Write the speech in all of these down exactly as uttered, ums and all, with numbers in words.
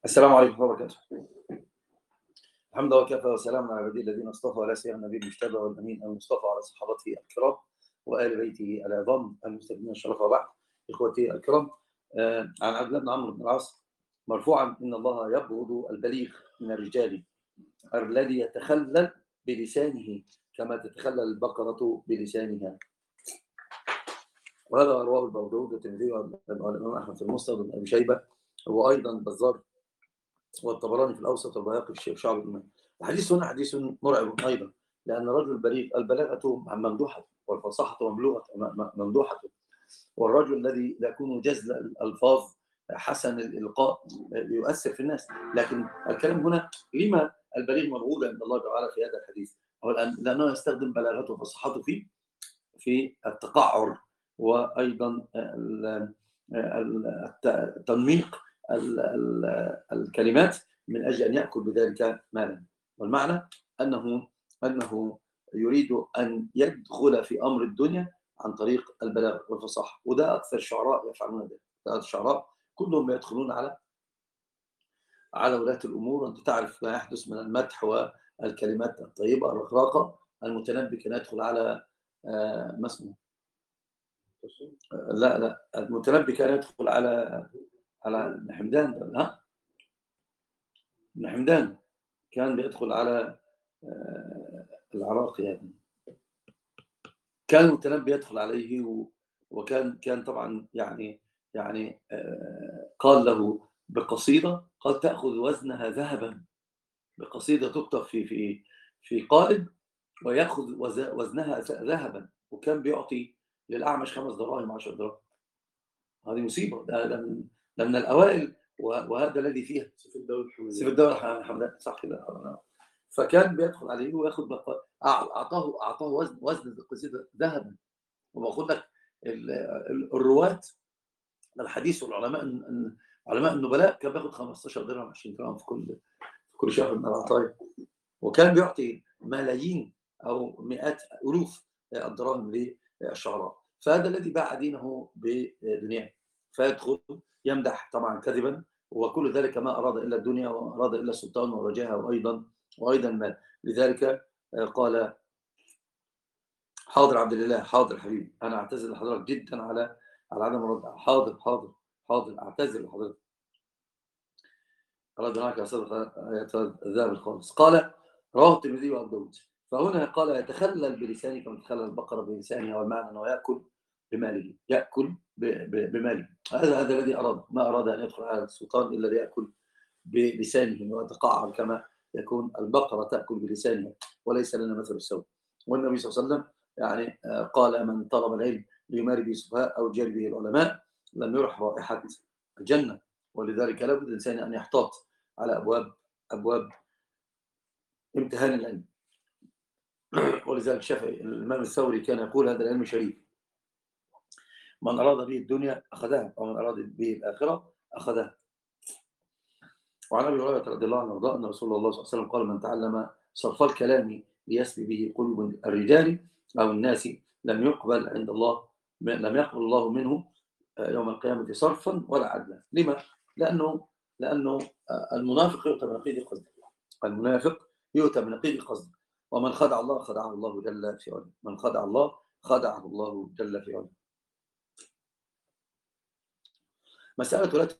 السلام عليكم ورحمة الله وبركاته. الحمد لله وكفى وسلام على عباده الذين اصطفى ولا سيما النبي المجتبى والامين المصطفى على صحابته الكرام وآل بيته العظام المستفيدين الشرف وبعد. اخوتي الكرام، آه عن عبد الله بن عمرو بن العاص مرفوعا ان الله يبغض البليغ من الرجال الذي يتخلل بلسانه كما تتخلل البقرة بلسانها. وهذا رواه ابو داود والترمذي والامام احمد في المسند بن ابي شيبه وايضا البزار والطبراني في الأوسط والبيهقي في الشيخ شعب الإيمان. الحديث هنا حديث مرعب أيضا، لأن الرجل بليغ، البلاغة ممدوحة والفصاحة ممدوحة، والرجل الذي يكون جزل الألفاظ حسن الإلقاء يؤثر في الناس. لكن الكلام هنا لما البليغ مرغوب عند الله تعالى في هذا الحديث؟ لأنه يستخدم بلاغته وفصاحته في في التقعر، وأيضا التنميق الكلمات من أجل أن يأكل بذلك مالا. والمعنى أنه أنه يريد أن يدخل في أمر الدنيا عن طريق البلاغ والفصاحة، وده أكثر الشعراء يفعلون ذلك. الشعراء كلهم يدخلون على على ولاة الأمور، وأنت تعرف ما يحدث من المدح والكلمات الطيبة الرقراقة. المتنبي كان يدخل على ما اسمه لا لا المتنبي كان يدخل على على ابن حمدان. ها ابن حمدان كان بيدخل على العراقي، يعني كان المتنبي يدخل عليه، وكان كان طبعا يعني يعني قال له بقصيدة، قال تأخذ وزنها ذهبا، بقصيدة تكتب في في في قالب ويأخذ وزنها ذهبا، وكان بيعطي للأعمش خمس دراهم عشر دراهم. هذه مصيبة، ده, ده, من, ده من الأوائل، وهذا الذي فيها سيف الدولة سيف الدولة حمدان، صح كده. فكان بيدخل عليه وياخد بقى، أعطاه أعطاه وزن وزن القصيدة ذهبا. وبقول لك الرواة الحديث والعلماء علماء النبلاء كان بياخد خمستاشر درهم عشرين درهم في كل في كل شهر من العطايا، وكان بيعطي ملايين أو مئات ألوف الدراهم للشعراء. فهذا الذي باع دينه بدنياه، فيدخل يمدح طبعا كذبا، وكل ذلك ما أراد إلا الدنيا وأراد إلا السلطان والرجاهة وأيضا وأيضا المال. لذلك قال حاضر عبد الله، حاضر حبيبي، أنا أعتذر لحضرتك جدا على على عدم الرد. حاضر حاضر حاضر أعتذر لحضرتك، رد معك يا صدق الذهب الخالص. قال رواه الترمذي وابو داود. فهنا قال يتخلل بلسانه كما تخلل البقرة بلسانها، والمعنى أنه يأكل بماله، يأكل بماله. هذا هذا الذي أراد، ما أراد أن يدخل على السلطان إلا ليأكل بلسانه ويتقعر كما يكون البقرة تأكل بلسانها، وليس لنا مثل السوء. والنبي صلى الله عليه وسلم يعني قال من طلب العلم ليماري به السفهاء أو جاري به العلماء لم يرح رائحة الجنة. ولذلك لابد الإنسان أن يحتاط على أبواب أبواب امتهان العلم. ولذلك الشافعي الإمام الثوري كان يقول هذا العلم شريف، من أراد به الدنيا أخذها ومن أراد به الآخرة أخذها. وعن أبي هريرة رضي الله عنه وارضاه أن رسول الله صلى الله عليه وسلم قال من تعلم صرف الكلام ليسلي به قلوب الرجال أو الناس لم يقبل عند الله لم يقبل الله منه يوم القيامة صرفا ولا عدلا. لما؟ لأنه لأنه المنافق يؤتى بنقيض القصد، المنافق يؤتى بنقيض القصد، ومن خدع الله خدعه الله جل في علاه، من خدع الله خدعه الله جل في علاه. مسألة لا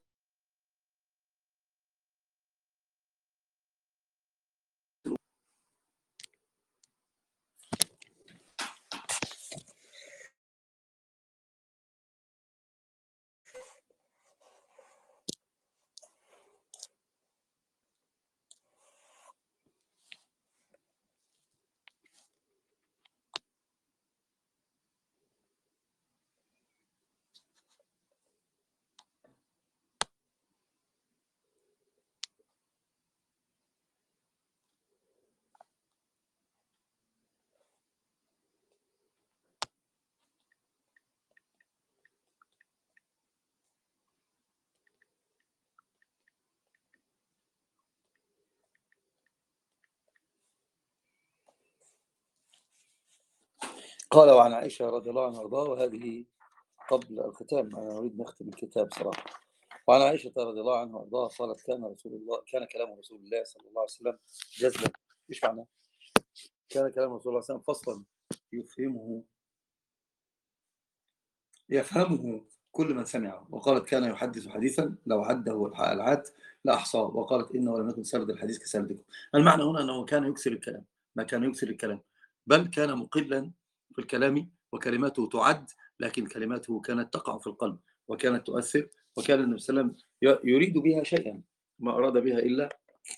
قال وعن عائشة رضي الله عنها وارضاها، وهذه قبل الختام، أنا أريد نختم الكتاب صراحة. وعن عائشة رضي الله عنها وارضاها قالت كان رسول الله كان كلام رسول الله صلى الله عليه وسلم جزلا. ايش معناه؟ كان كلام رسول الله صلى الله عليه وسلم فصلا يفهمه يفهمه كل من سمعه. وقالت كان يحدث حديثا لو عده العاد لأحصاه. وقالت إنه لم يكن سرد الحديث كسردكم. المعنى هنا أنه كان يكسر الكلام، ما كان يكسر الكلام، بل كان مقلا في الكلام، وكلماته تعد، لكن كلماته كانت تقع في القلب وكانت تؤثر. وكان النبي صلى الله عليه وسلم يريد بها شيئا ما أراد بها إلا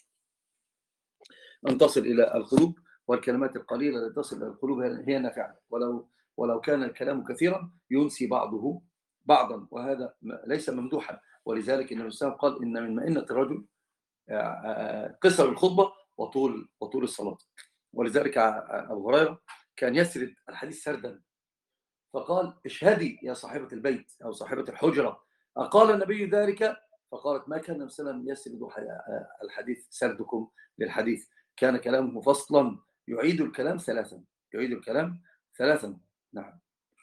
أن تصل إلى القلوب. والكلمات القليلة التي تصل إلى القلوب هي نافعة، ولو ولو كان الكلام كثيرا ينسي بعضه بعضا، وهذا ليس ممدوحا. ولذلك النبي صلى الله عليه وسلم قال إن من مئنة الرجل قصر الخطبة وطول وطول الصلاة. ولذلك أبو هريرة كان يسرد الحديث سردا، فقال اشهدي يا صاحبة البيت أو صاحبة الحجرة، أقال النبي ذلك؟ فقالت ما كان النبي صلى الله عليه وسلم يسرد الحديث سردكم للحديث، كان كلامه فصلا يعيد الكلام ثلاثا يعيد الكلام ثلاثا نعم.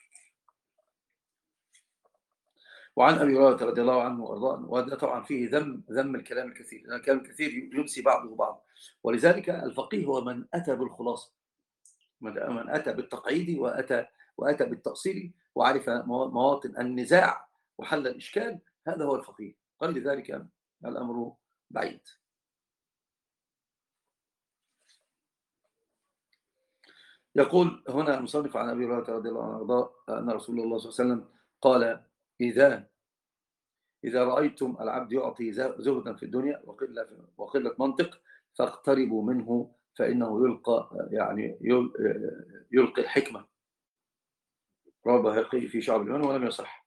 وعن أبي هريرة رضي الله عنه وأرضاه، وهذا طبعا فيه ذم ذم الكلام الكثير، لأن الكلام الكثير ينسي بعضه بعض. ولذلك الفقيه هو من أتى بالخلاصة، من أتى بالتقعيد وأتى وأتى بالتأصيل وعرف مواطن النزاع وحل الإشكال، هذا هو الفقيه. قال ذلك الأمر بعيد. يقول هنا المصنف عن أبي هريرة رضي الله عنه أن رسول الله صلى الله عليه وسلم قال إذا إذا رأيتم العبد يعطي زهدا في الدنيا وقلة وقلة منطق فاقتربوا منه فإنه يلقى يعني يلقي الحكمة. رواه البيهقي في شعب الإيمان ولم يصح.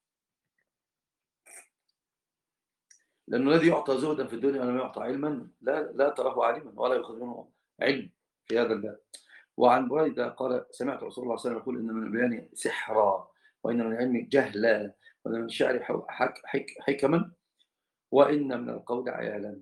لأنه الذي يعطى زهدا في الدنيا ولم يعطى علما لا لا تراه عالما ولا يأخذ منه علم في هذا الباب. وعن بريدة قال سمعت رسول الله صلى الله عليه وسلم يقول إن من البيان سحرا وإن من العلم جهلا وإن من الشعر حك حك حكما وإن من القول عيالا.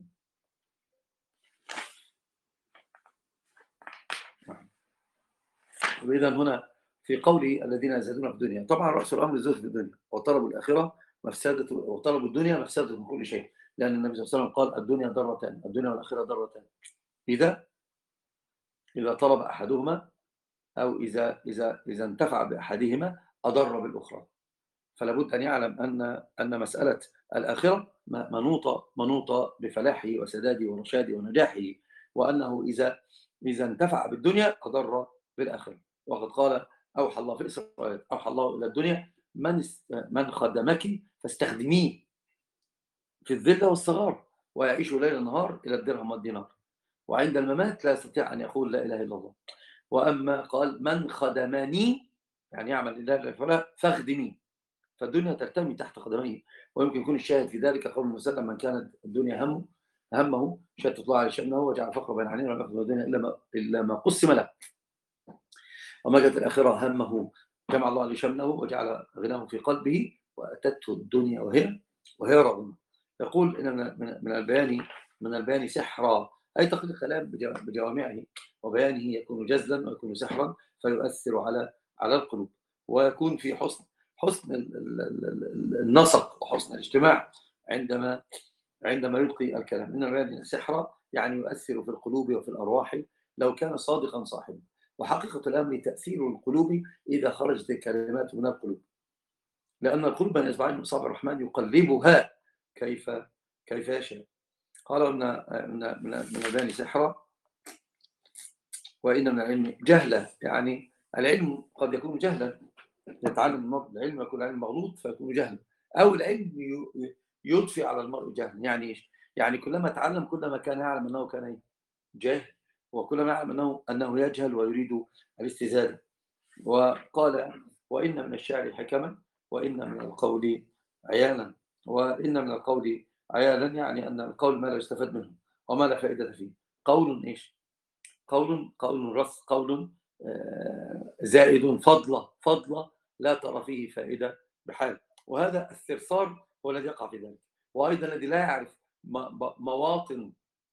وإذا هنا في قوله الذين يزهدون في الدنيا، طبعا رأس الأمر الزهد في الدنيا، وطلب الآخرة مفسدة، وطلب الدنيا مفسدة من كل شيء، لأن النبي صلى الله عليه وسلم قال الدنيا ضرتان، الدنيا والآخرة ضرتان، إذا إذا طلب أحدهما أو إذا إذا إذا انتفع بأحدهما أضر بالأخرى. فلا بد أن يعلم أن أن مسألة الآخرة منوطة منوطة بفلاحه وسداده ورشاده ونجاحه، وأنه إذا إذا انتفع بالدنيا أضر بالآخرة. وقد قال أوحى الله في إسرائيل أوحى الله إلى الدنيا من من خدمك فاستخدميه في الذلة والصغار ويعيش ليل نهار إلى الدرهم والدينار، وعند الممات لا يستطيع أن يقول لا إله إلا الله. وأما قال من خدمني يعني يعمل لله فلا فاخدميه، فالدنيا ترتمي تحت قدميه. ويمكن يكون الشاهد في ذلك قول المسلم من كانت الدنيا همه همه شتت الله على شأنه وجعل فقر بين عينيه ولم يأخذ الدنيا إلا ما إلا ما قسم له. وما كانت الآخرة همه جمع الله لشمله وجعل غناه في قلبه وأتته الدنيا وهي وهي راغمة. يقول إن من البيان من البيان سحرا أي تقليد الكلام بجوامعه، وبيانه يكون جزلا ويكون سحرا فيؤثر على على القلوب، ويكون في حسن حسن النسق وحسن الاجتماع عندما عندما يلقي الكلام. إن البيان سحرا يعني يؤثر في القلوب وفي الأرواح لو كان صادقا صاحبا. وحقيقة الأمر تأثير القلوب إذا خرجت الكلمات من القلوب، لأن القلوب من إصبعين من أصابع الرحمن يقلبها كيف كيف يشاء. قالوا إن من البيان سحرا وإن من العلم جهلا، يعني العلم قد يكون جهلا، يتعلم العلم يكون العلم مغلوط فيكون جهلا، أو العلم يضفي على المرء جهلا. يعني إيش؟ يعني كلما تعلم كلما كان يعلم أنه كان جاهل، وكلما يعلم أنه أنه يجهل ويريد الاستزادة. وقال وإن من الشعر حكما وإن من القول عيالا. وإن من القول عيالا يعني أن القول ما لا يستفاد منه وما لا فائدة فيه. قول إيش؟ قول قول رث، قول زائد فضلة فضلة لا ترى فيه فائدة بحال. وهذا الثرثار هو الذي يقع في ذلك، وأيضا الذي لا يعرف مواطن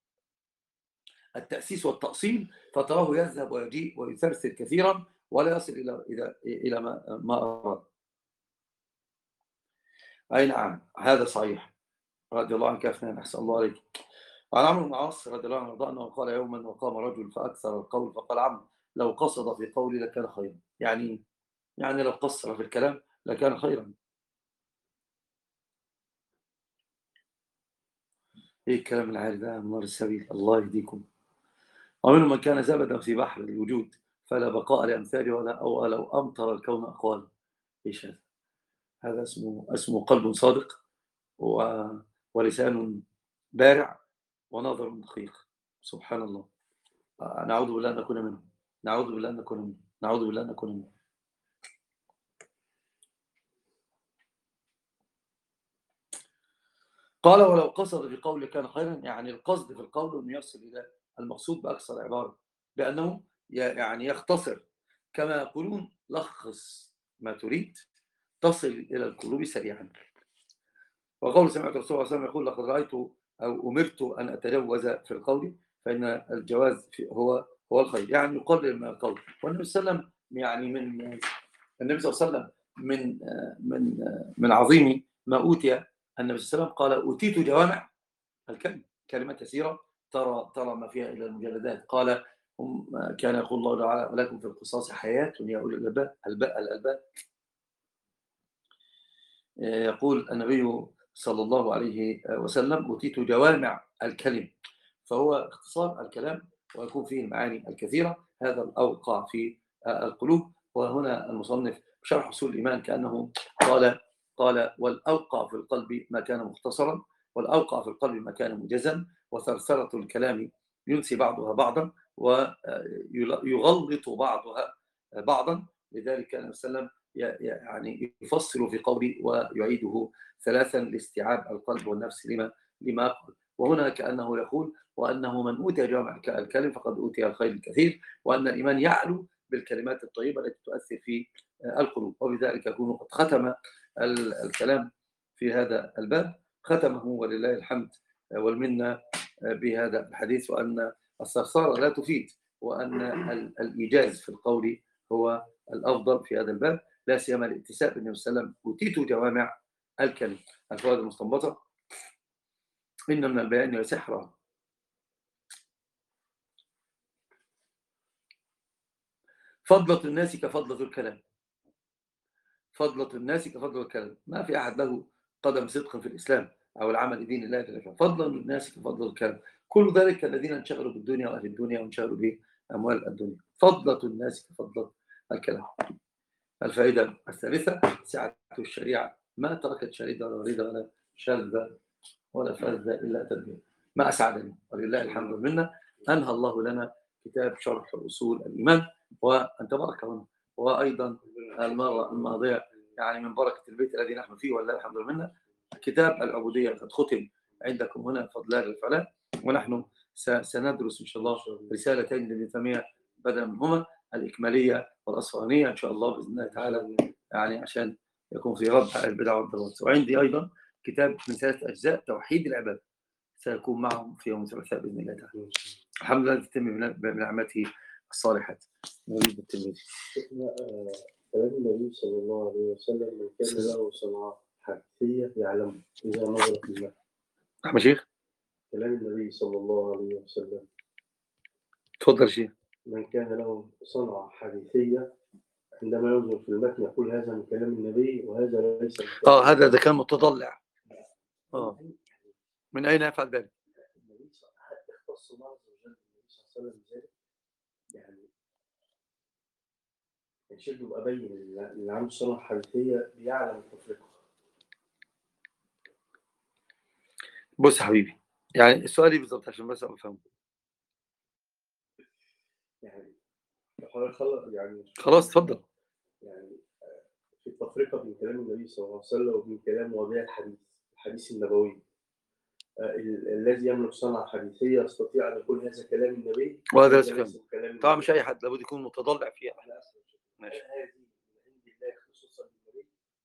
التأسيس والتأصيل فتراه يذهب ويجيء ويثرثر كثيرا ولا يصل إلى إلى إلى ما ما أراد. أي نعم هذا صحيح. رضي الله عنك يا أفنان، أحسن الله عليك. وعن عمرو بن العاص رضي الله عنه أنه قال يوما وقام رجل فأكثر القول فقال عمرو لو قصد في قولي لكان خيرا. يعني يعني لو قصر في الكلام لكان خيرا. ايه الكلام العالي ده من نار السبيل، الله يهديكم. ومنهم من كان زبدا في بحر الوجود فلا بقاء لأمثاله ولا أو لو أمطر الكون أقوال. ايش هذا؟ هذا اسمه اسمه قلب صادق و... ولسان بارع ونظر دقيق. سبحان الله. نعوذ بالله أن نكون منهم. نعوذ بالله أن نكون منهم. نعوذ بالله أن نكون منهم. قال ولو قصد في قوله كان خيرا، يعني القصد في القول أنه يصل إلى المقصود بأكثر عبارة، بأنه يعني يختصر، كما يقولون لخص ما تريد تصل إلى القلوب سريعا. وقول سمعت الرسول صلى الله عليه وسلم يقول لقد رأيت أو أمرت أن أتجوز في القول فإن الجواز هو هو الخير، يعني يقلل من القول. والنبي صلى الله عليه وسلم يعني من النبي صلى الله عليه وسلم من من من عظيم ما أوتي النبي صلى الله عليه وسلم قال أوتيت جوامع الكلم، كلمات يسيرة ترى ترى ما فيها إلى المجلدات. قال هم كان يقول الله تعالى ولكم في القصاص حياة يا أولي الألباب الألباب. يقول النبي صلى الله عليه وسلم أوتيت جوامع الكلم، فهو اختصار الكلام ويكون فيه المعاني الكثيرة. هذا الأوقع في القلوب. وهنا المصنف بشرح أصول الإيمان كأنه قال قال والأوقع في القلب ما كان مختصرا، والأوقع في القلب ما كان موجزا، وثرثرة الكلام ينسي بعضها بعضا ويغلط بعضها بعضا. لذلك النبي صلى الله عليه وسلم يعني يفصل في قوله ويعيده ثلاثا لاستيعاب القلب والنفس لما لما قال. وهنا كأنه يقول وأنه من أوتي جوامع الكلم فقد أوتي الخير الكثير، وأن الإيمان يعلو بالكلمات الطيبة التي تؤثر في القلوب. وبذلك يكون قد ختم الكلام في هذا الباب، ختمه ولله الحمد والمنة بهذا الحديث، وأن الثرثرة لا تفيد، وأن الإيجاز في القول هو الأفضل في هذا الباب، لا سيما الاتساء بالنبي صلى الله عليه وسلم أوتيت جوامع الكلم. الفوائد المستنبطة: إن من البيان لسحرا. فضلة الناس كفضلة الكلام. فضلة الناس كفضلة الكلام. ما في أحد له قدم صدق في الإسلام أو العمل لدين الله جل. فضلا الناس كفضلة الكلام. كل ذلك الذين انشغلوا بالدنيا وأهل الدنيا وانشغلوا بأموال الدنيا. فضلة الناس كفضلة الكلام. الفائدة الثالثة: سعة الشريعة، ما تركت شريدة ولا وريدة ولا شاذة ولا فاذة إلا تدبير. ما أسعدني ولله الحمد والمنة أنهى الله لنا كتاب شرح أصول الإيمان، وأنت بارك هنا. وأيضا المرة الماضية يعني من بركة البيت الذي نحن فيه ولله الحمد والمنة كتاب العبودية قد ختم عندكم هنا بفضل الله الفعلاء. ونحن سندرس إن شاء الله رسالتين لابن تيمية بدلا منهما، الإكمالية والأصفهانية إن شاء الله بإذن الله تعالى، يعني عشان يكون في ردع البدع والضلالات. وعندي أيضا كتاب من ثلاث أجزاء توحيد العباد سيكون معهم في يوم الثلاثاء بإذن الله تعالى. الحمد لله تتم بنعمته الصالحات. نريد التلميذ. كلام النبي صلى الله عليه وسلم من كان له صنعة حرفية يعلم إذا نظر في الماء. أحمد شيخ. كلام النبي صلى الله عليه وسلم. تفضل شيخ. من كان له صنعة حديثية عندما ينظر في المتن يقول هذا من كلام النبي وهذا ليس. اه هذا ده كان متضلع. اه من أين يفعل ذلك؟ النبي صلى الله عليه وسلم ذلك يعني يشد وأبين اللي عنده صنعة حديثية بيعلم التفرقة. بص يا حبيبي، يعني السؤال بالضبط عشان بس أفهم. يعني يعني خلاص تفضل. يعني في التفرقة بين كلام النبي صلى الله عليه وسلم وبين كلام وبيع الحديث الحديث النبوي. آه الذي يملك صنعة حديثية يستطيع أن يقول هذا كلام النبي وهذا ليس كلام. طبعا مش أي حد لابد يكون متضلع فيها. ماشي. هذه من عند الله خصوصا النبي.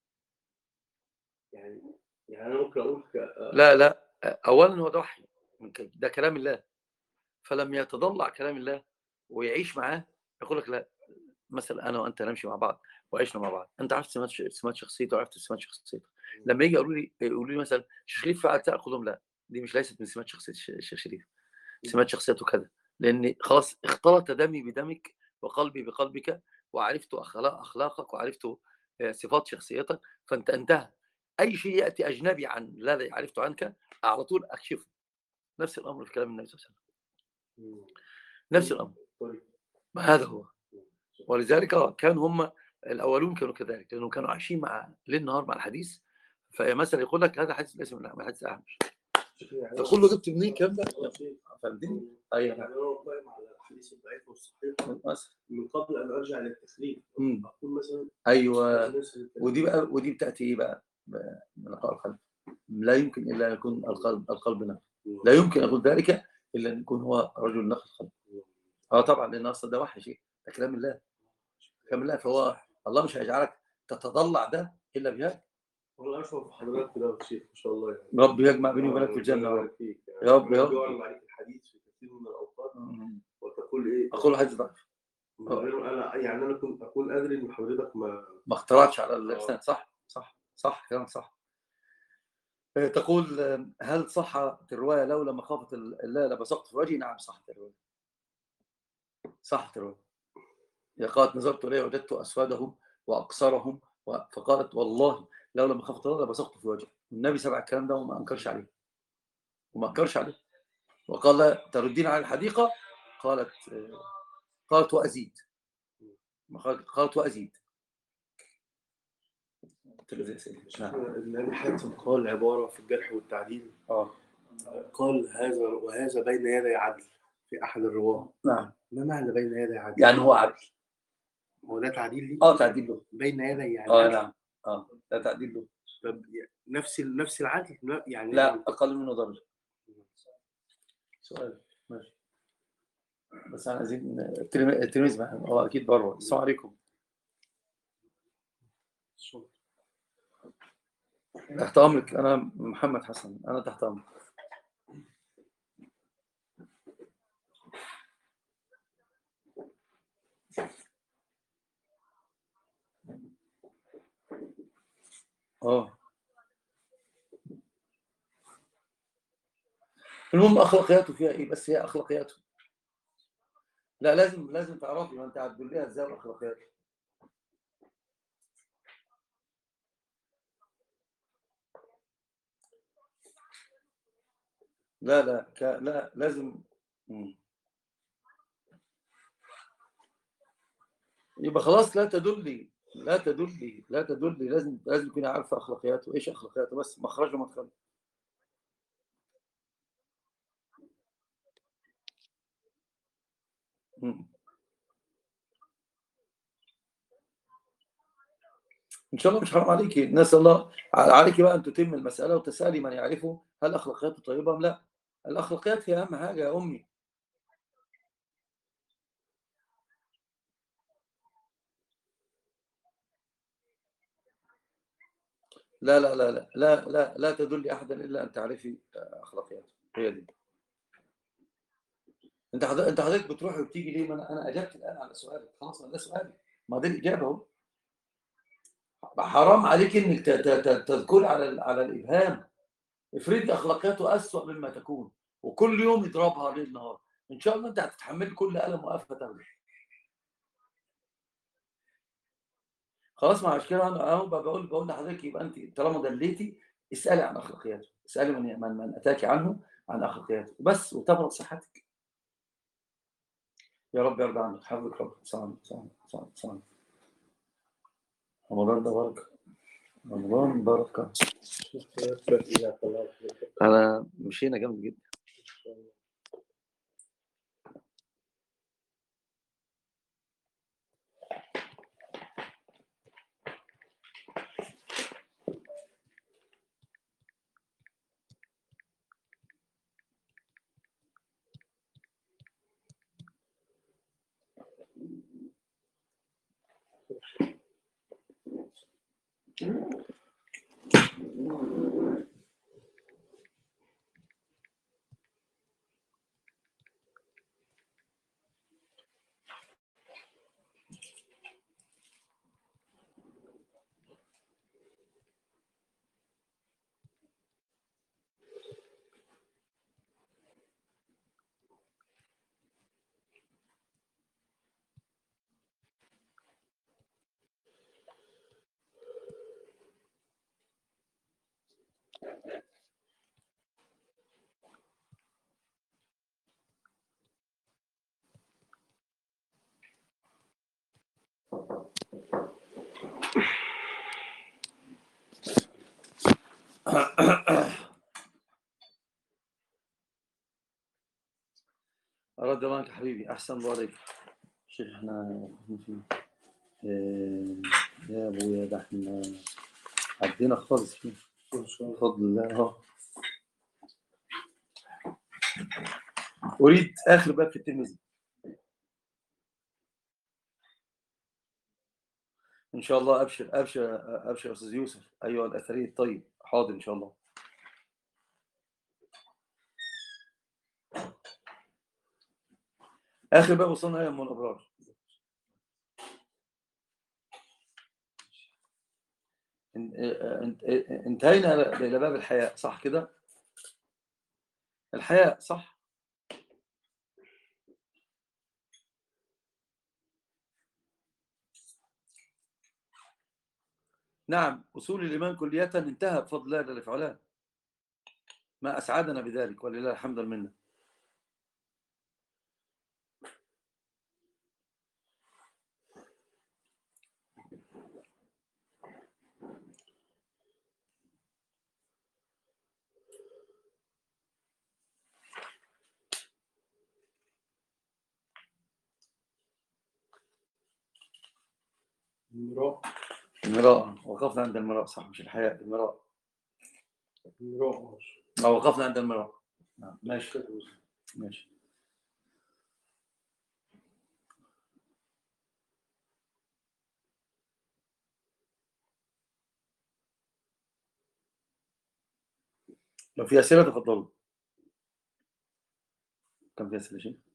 يعني يعني أنا ممكن أقول ك... لا لا أولا هو ده وحي، ده كلام الله، فلم يتضلع كلام الله ويعيش معاه يقول لك لا. مثلا أنا وأنت نمشي مع بعض وعيشنا مع بعض، أنت عرفت سمات سمات شخصيته وعرفت سمات شخصيته، لما يجي يقولوا لي يقولوا لي مثلا الشيخ شريف فعل كذا، اقول لهم لا، دي مش ليست من سمات شخصيه الشيخ شريف، سمات شخصيته كذا، لان خلاص اختلط دمي بدمك وقلبي بقلبك، وعرفت اخلاق اخلاقك وعرفت صفات شخصيتك، فانت انتهى. اي شيء ياتي اجنبي عن الذي عرفته عنك على طول اكشفه. نفس الامر في كلام النبي صلى الله عليه وسلم، نفس الامر. ما هذا هو. ولذلك كان هم الاولون كانوا كذلك، لانهم كانوا عايشين مع ليل نهار مع الحديث. فمثلا يقول لك هذا حديث ليس من حديث احمش، تقول له جبت منين الكلام ده؟ فهمتني؟ ايوه يعني انا قائم على الحديث الضعيف والصحيح من قبل ان ارجع للتخليد، اقول مثلا ايوه. ودي بقى ودي بتاتي ايه بقى؟ من لقاء القلب. لا يمكن الا ان يكون القلب القلب نقي. لا يمكن اقول ذلك الا ان يكون هو رجل نقي القلب. اه طبعا، لان اصلا ده وحي شيء، ده كلام الله، كلام الله. فهو الله مش هيجعلك تتضلع ده الا بهذا. والله اشوف حضرتك كده يا شيخ ما شاء الله يعني. رب يجمع بيني وبينك في الجنه يا رب. يا رب يا رب. عليك الحديث في كثير من الاوقات وتقول ايه؟ اقول حديث ضعيف. انا يعني انا كنت اكون ادري ان حضرتك ما ما اخترعتش على اللسان. صح صح صح كلامك صح. تقول هل صحت الروايه لولا مخافه الله لبصقت في وجهي؟ نعم صحت الروايه، صحت الروايه. يا قالت نظرت اليه وجدت اسودهم واقصرهم، فقالت والله لولا مخافه الله لبصقت في وجهي. النبي سمع الكلام ده وما انكرش عليه، وما انكرش عليه، وقال تردين على الحديقه؟ قالت قالت وازيد، قالت وازيد. النبي حاتم قال عباره في الجرح والتعديل، اه قال هذا وهذا بين يدي عدل في احد الرواه. نعم. ما معنى بين يدي عدل؟ يعني هو عدل. هو ده تعديل ليه؟ اه تعديل له. بين يدي يعني اه نعم. اه ده تعديل له. طب نفس نفس العدل يعني؟ لا اقل منه درجه. سؤال ماشي، بس انا عايزين التلميذ معانا، هو اكيد بره. السلام عليكم. تحت امرك، انا محمد حسن، انا تحت امرك. اه المهم اخلاقياته فيها ايه؟ بس هي اخلاقياته، لا لازم لازم تعرفي ما انت هتقول لها ازاي اخلاقياته. لا لا ك... لا لازم. مم. يبقى خلاص لا تدلي لا تدلي لا تدلي لازم لازم تكوني عارفه اخلاقياته، ايش اخلاقياته، بس مخرجه ومدخله. ان شاء الله مش حرام عليكي، نسال الله عليكي بقى ان تتم المساله وتسالي من يعرفه هل اخلاقياته طيبه ام لا. الاخلاقيات هي اهم حاجه يا امي. لا لا لا لا لا لا, لا تدل احدا الا ان تعرفي اخلاقياته، هي دي. انت حضرتك انت حضرتك بتروحي وبتيجي ليه؟ ما انا انا اجبت الان على سؤالك، خلاص ما ده سؤالي، ما دي الاجابه اهو. حرام عليك انك تذكر على على الابهام. افرضي اخلاقياته اسوء مما تكون وكل يوم يضربها ليل نهار، ان شاء الله انت هتتحملي كل الم وقفه تاخده. خلاص مع كده انا اهو بقول بقول لحضرتك يبقى انت طالما دليتي اسالي عن اخلاقياته، اسالي من من, من اتاكي عنه عن اخلاقياته بس، وتبرأ صحتك. يا رب يرضى عنك، حفظك رب. سلام سلام سلام سلام. رمضان ده بركه، رمضان بركه. انا مشينا جامد جدا. أرد الله عنك حبيبي، أحسن الله عليك. شيخ احنا إيه يا أبويا، ده احنا عدينا خالص فيه بفضل الله. اهو أريد آخر باب في الترمذي إن شاء الله. أبشر أبشر أبشر أستاذ يوسف، أيها الأثري الطيب. حاضر إن شاء الله. آخر باب وصلنا يا أم الأبرار. انتهينا إلى باب الحياء، صح كده؟ الحياء صح؟ نعم، أصول الإيمان كلية انتهى بفضل الله جل في علاه. ما أسعدنا بذلك ولله الحمد والمنة. المراء. المراء، وقفنا عند المراء، صح مش الحياء، المراء. المراء أو وقفنا عند المراء. ماشي ماشي. لو في أسئلة تفضلوا. كم في أسئلة شيء؟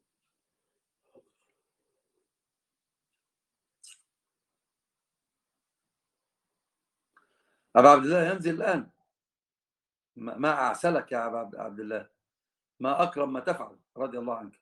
أبا عبد الله ينزل الآن. ما أعسلك يا أبا عبد الله، ما أكرم ما تفعل، رضي الله عنك.